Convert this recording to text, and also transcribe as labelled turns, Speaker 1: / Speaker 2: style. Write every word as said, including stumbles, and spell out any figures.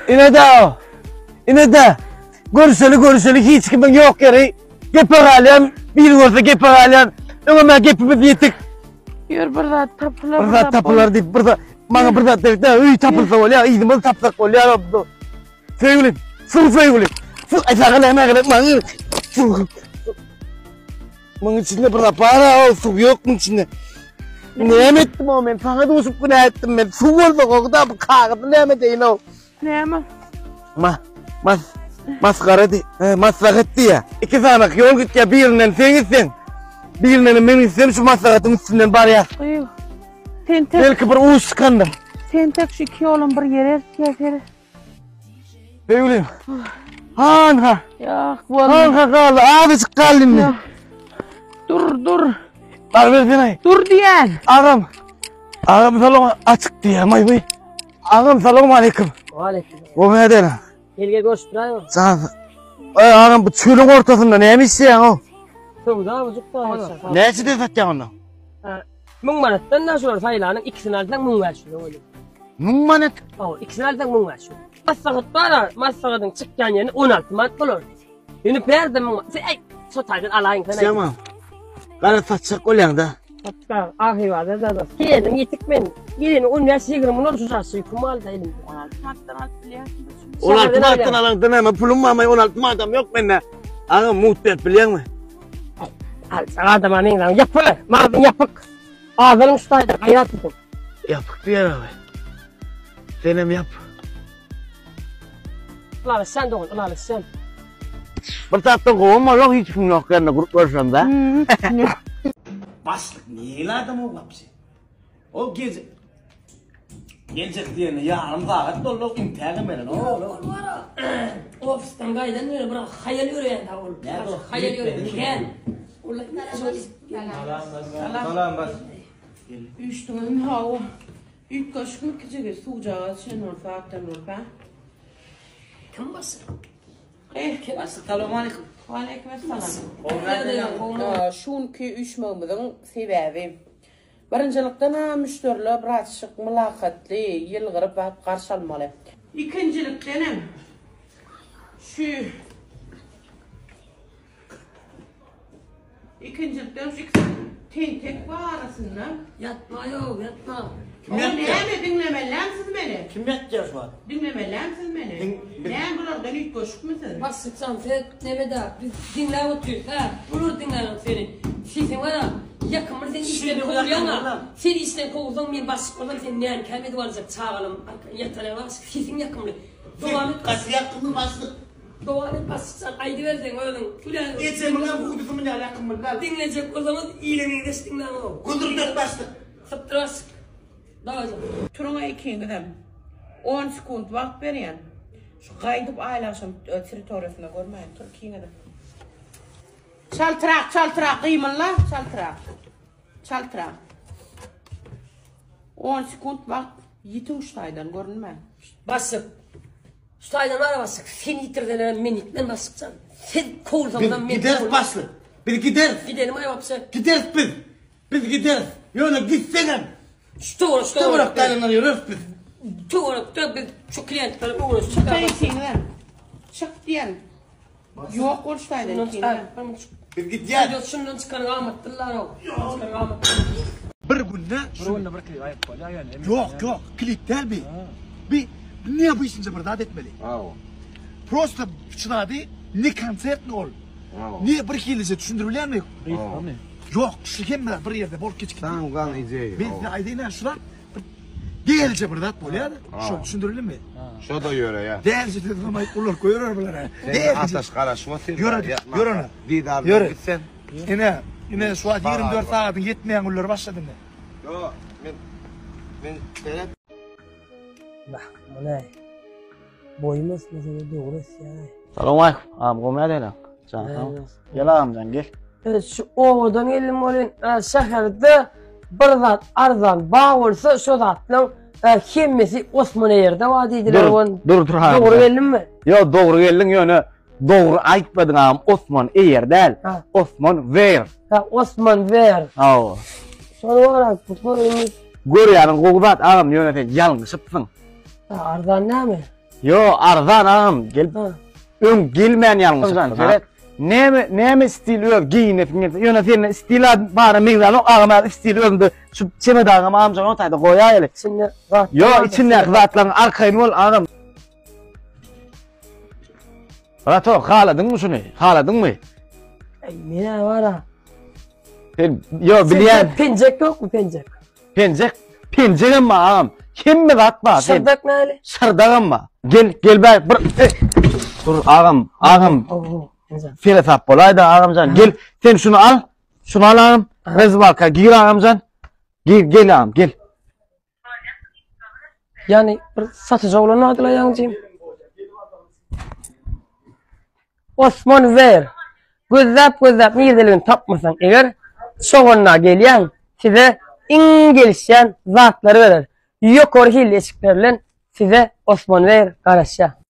Speaker 1: İne de o. İne de. Görüşeli görüşeli hiç kimin yok geri. Geper alem. Bir görse geper alem. Ama ben gepimiz yetik.
Speaker 2: Yer burada tapılar.
Speaker 1: Burada tapılar deyip burada. Bana burada dedik de uy tapılsa ol ya. İyimiz tapsak ol ya. Sevgilim. Su sevgilim. Su ayaklarına hemen gelip bana. Su. Bunun içinde burada para o su yok bunun içinde. Ne ettim o ben sana da usup ne ettim ben. Su olsa o kadar bu kağıdı ne ettim o.
Speaker 2: Ne ama?
Speaker 1: Ma. Mas. Maskara di. Maslahat diye. İki tane yol git ya birinden sen gitsin. Birinden ben gitsem şu maslahatın üstünden bari ya.
Speaker 2: Uyuh. Sen tek.
Speaker 1: Belki bir uğuş çıkandım.
Speaker 2: Sen tek şu iki oğlum bir yere getir.
Speaker 1: Sevgilim. Hanha.
Speaker 2: Ya vallahi.
Speaker 1: Hanha kaldı. Abi çıkaldı mı?
Speaker 2: Dur dur.
Speaker 1: Bak versene.
Speaker 2: Dur diyen.
Speaker 1: Ağam. Ağam salon açık diye may bay. Ağam selamun aleyküm.
Speaker 3: Aleyküm.
Speaker 1: O ne dene?
Speaker 3: Gel gel görüştüreyim mi?
Speaker 1: Sağ ol. Ay ağam bu çölün ortasında neymiş ya o?
Speaker 3: Sonra bucuk da hayır.
Speaker 1: Ne için de satacaksın onu?
Speaker 3: Mung manattan da şular sayılanın ikisini aldan mung ver şunu öyle.
Speaker 1: Mung manet.
Speaker 3: Oh, ikisini aldan mung ver şunu. Masakat var, masakatın çıkan yerini on altı manat olur. Yeni perdim mung. Sen ay, so taydın alayın sana.
Speaker 1: Tamam. Kara satacak olan da.
Speaker 3: Hatta ahi var da da. Gelin yitik ben. Gelin on yaş yigrim bunu susası kumal da elim.
Speaker 1: on altı manattan alan deneme pulum var mı on altı manatım yok bende. Ağam muhtet biliyor musun?
Speaker 3: Al sana da manin lan yapı. Mağdın yapık. Ağzının ustaydı hayat dedim.
Speaker 1: Yapık diyor abi. Senem yap.
Speaker 3: Ulan sen doğun, ulan sen.
Speaker 1: Bir tatlı kovma yok hiç kim yok yerine grup versem de.
Speaker 4: Başlık niye adam o kapısı? O gece gelecek diyene yarım saat dolu imtihanı verin oğlum.
Speaker 3: Ofisten gayden öyle bırak hayal yürüyen de oğlum. Hayal yürüyen. Gel. Ulan
Speaker 4: Salam bas.
Speaker 2: Üstümün hava. Üç kaşık küçük sucağı sen or saatten or ben.
Speaker 3: kim basın?
Speaker 2: Eh,
Speaker 3: Kim basın? Selamun aleyküm.
Speaker 2: Aleykümselam. Şunki üç mağmudun sebebi. Birincilikten müşteriler biraz şık mülakatli, yılgırıp ve karşı almalı. İkincilikten şu İkincilikten şu tek tek var arasında.
Speaker 3: Yatma yok, yatma.
Speaker 2: Ama ne mi dinlemeliler siz beni?
Speaker 4: Kim yatacak şu an?
Speaker 2: Dinlemeliler siz beni. Ne buradan ilk koşuk musun?
Speaker 3: Bak sıksam sen demede biz dinle oturuyoruz ha. Bulur dinlerim seni. Sizin var ya yakınmır seni işten kovuyan ha. Seni işten kovuldan ben basıp oradan sen neyen kelmedi varacak çağalım. Yatana bak sizin yakınmır. Doğanı
Speaker 4: Kaç yakın bastık.
Speaker 3: Doğanı basıksan aydı versen oğlum. Gülen.
Speaker 4: Geçen lan bu kudusumun ne alakam var lan?
Speaker 3: Dinleyecek o zaman iyiliğini de dinle o.
Speaker 4: Kudurdak bastık.
Speaker 3: Sıptıras. Dağacak.
Speaker 2: Turuna ikiye gidelim. on sekund vakt veriyen. Şu kaydıp aylaşım teritoriyasında görmeyin. Tur ikiye gidelim. Çaltırak, çaltırak kıymanla. Çaltırak. Çaltırak. on sekund vakt yiti uçtaydan görünmeyin.
Speaker 3: Basık. Ustaydan var basık. Sen yitirdiler minikten basıksan. Sen kovuldan
Speaker 4: Biz gideriz bastık. Biz gideriz.
Speaker 3: Gidelim ay yapsa.
Speaker 4: Gideriz biz. Biz gideriz. Yola gitsene.
Speaker 3: Stoğra, stoğra.
Speaker 4: Kıvrak dayanıyoruz biz.
Speaker 3: Stoğra, stoğra. Biz çok kliyentler uğraş.
Speaker 2: Çıkayın ikiye'den. Çık diyen. Yok uçtaydan ikiye'den.
Speaker 4: Biz gideceğiz.
Speaker 3: Yok şundan çıkarın ahmettiler o. Çıkarın ahmet.
Speaker 4: Bir günde
Speaker 5: Şurada bir klip ayıp koyar yani.
Speaker 4: yok yok klip der bir. Bir ne yapıyorsun burada etmeli. Prosta çınadı ne konser ne ol. Ne bir kilise düşündürülen mi? Yok şirken mi bir yerde bol geçik.
Speaker 5: Tamam kan izleyelim.
Speaker 4: Biz de aydın şular değerce burada böyle şu düşündürülen mi?
Speaker 5: Şu da göre ya.
Speaker 4: Değerce dedim ama kullar koyuyor bunlara.
Speaker 5: Değerce. Ataş karışma sen.
Speaker 4: Yürü yürü ona.
Speaker 5: Didar
Speaker 4: Yürü.
Speaker 5: gitsen.
Speaker 4: Yine yine şu an yirmi dört saatin yetmeyen kullar başladı mı?
Speaker 5: Yo ben ben terap.
Speaker 3: Bak bu ne? Boyumuz mesela doğru yani.
Speaker 1: Selamun aleyküm. Ağam kovmaya dene. Can tamam. Gel ağamcan gel.
Speaker 3: Evet şu ovadan elim olun şehirde bir zat arzan bağ olsa şu zatın kemmesi Osman Eğer'de var dediler on.
Speaker 1: Dur dur ağam.
Speaker 3: Doğru geldin mi?
Speaker 1: Yo doğru geldin yönü. Doğru aytmadın ağam. Osman Eğer değil. Osman Ver.
Speaker 3: Ha Osman Ver.
Speaker 1: Oo.
Speaker 3: Sonra olarak bu sorumuz
Speaker 1: Gör yani kovbat ağam yöneten yalnızıpsın.
Speaker 3: arzan ne mi?
Speaker 1: Yo arzan ağam gel.
Speaker 3: Ha.
Speaker 1: Ön gelmeyen yalnız. Evet. Ne ne stil ör giyinip yöne senin stila bara migral ağama stil öndü. Şu çeme ağam amca onu tayda koya ele.
Speaker 3: Şimdi rahat.
Speaker 1: Yo içinde zatların arkayın ol ağam. Rato haladın mı şunu? Haladın mı?
Speaker 3: Ay ne var ha?
Speaker 1: Sen yo biliyen
Speaker 3: Pencek yok mu pencek?
Speaker 1: pencek pencek mi ağam? Kim mi ratma sen?
Speaker 3: Şırdak ne hali?
Speaker 1: Sırdağım mı? Gel gel bak. Dur ağam ağam.
Speaker 3: Oo, güzel.
Speaker 1: File tap olaydı ağamcan. Gel sen şunu al. Şunu al ağam. Rezvalka gir ağamcan. Gir gel ağam gel.
Speaker 3: Yani bir satıcı olan adıla yancıyım. Osman ver. Gözlep gözlep niyedelerini tapmasan eğer şoğunla geliyen size in gelişen zatları verir. Yok or hilleşiklerle size Osman ver karışa.